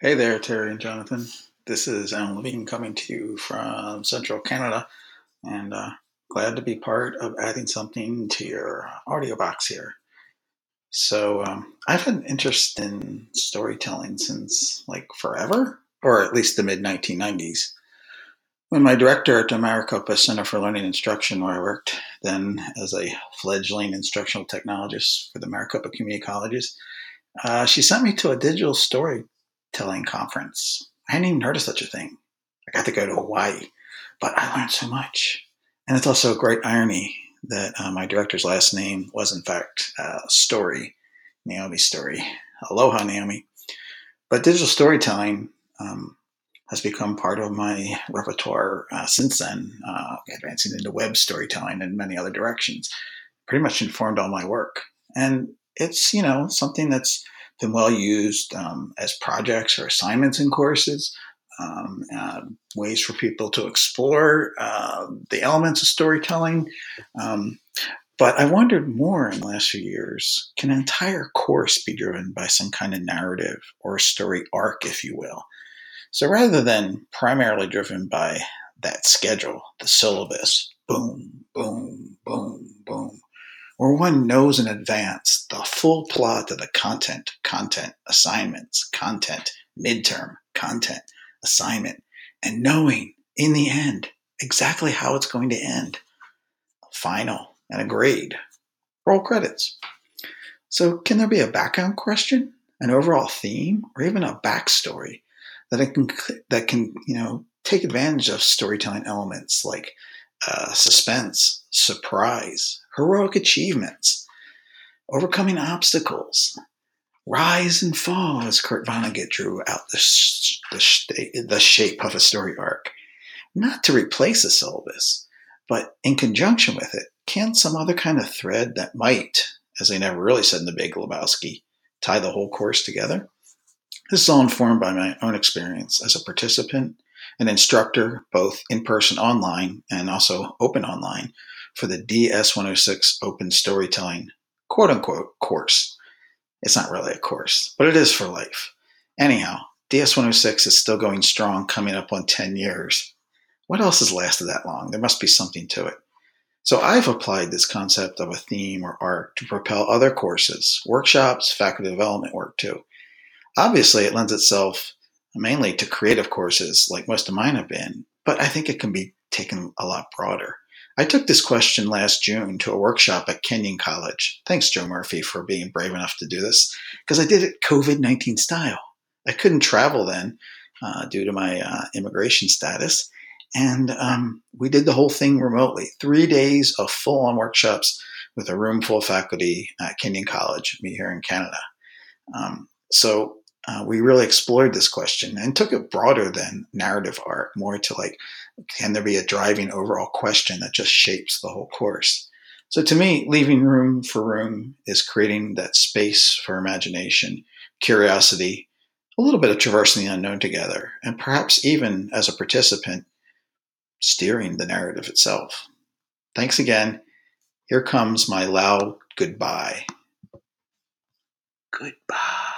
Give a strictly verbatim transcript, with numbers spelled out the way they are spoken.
Hey there, Terry and Jonathan. This is Alan Levine coming to you from Central Canada, and uh, glad to be part of adding something to your audio box here. So, um, I've had an interest in storytelling since like forever, or at least the mid nineteen nineties. When my director at the Maricopa Center for Learning Instruction, where I worked then as a fledgling instructional technologist for the Maricopa Community Colleges, uh, she sent me to a digital storytelling conference. I hadn't even heard of such a thing. I got to go to Hawaii, but I learned so much. And it's also a great irony that uh, my director's last name was, in fact, uh, Story, Naomi Story. Aloha, Naomi. But digital storytelling um, has become part of my repertoire uh, since then, uh, advancing into web storytelling and many other directions. Pretty much informed all my work. And it's, you know, something that's been well used um, as projects or assignments in courses, um, uh, ways for people to explore uh, the elements of storytelling. Um, but I wondered more in the last few years, can an entire course be driven by some kind of narrative or story arc, if you will? So rather than primarily driven by that schedule, the syllabus, boom, boom, boom, boom, where one knows in advance the full plot of the content, content, assignments, content, midterm, content, assignment, and knowing in the end exactly how it's going to end, final, and a grade. Roll credits. So can there be a background question, an overall theme, or even a backstory that it can that can, you know, take advantage of storytelling elements like uh, suspense, surprise, heroic achievements, overcoming obstacles, rise and fall, as Kurt Vonnegut drew out the, sh- the, sh- the shape of a story arc. Not to replace a syllabus, but in conjunction with it, can some other kind of thread that might, as they never really said in The Big Lebowski, tie the whole course together? This is all informed by my own experience as a participant, an instructor, both in person online and also open online, for the D S one oh six Open Storytelling quote unquote course. It's not really a course, but it is for life. Anyhow, D S one oh six is still going strong, coming up on ten years. What else has lasted that long? There must be something to it. So I've applied this concept of a theme or arc to propel other courses, workshops, faculty development work too. Obviously, it lends itself mainly to creative courses like most of mine have been, but I think it can be taken a lot broader. I took this question last June to a workshop at Kenyon College. Thanks, Joe Murphy, for being brave enough to do this, because I did it COVID nineteen style. I couldn't travel then uh, due to my uh, immigration status, and um, we did the whole thing remotely. Three days of full-on workshops with a room full of faculty at Kenyon College, me here in Canada. Um, so uh, we really explored this question and took it broader than narrative arc, more to like, can there be a driving overall question that just shapes the whole course? So to me, leaving room for room is creating that space for imagination, curiosity, a little bit of traversing the unknown together, and perhaps even as a participant, steering the narrative itself. Thanks again. Here comes my loud goodbye. Goodbye.